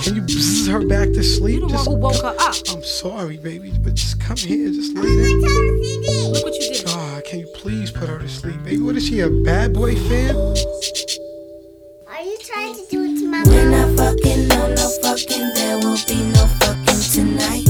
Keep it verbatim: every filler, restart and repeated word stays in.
Can you bzz her back to sleep? You the just one who woke her up. I'm sorry, baby, but just come here, just lay I'm down. gonna tell the C D. Look what you did. God, can you please put her to sleep, baby? What is she, a bad boy fan? Are you trying to do it to my We're mom? not fucking, no, no fucking. There won't be no fucking tonight.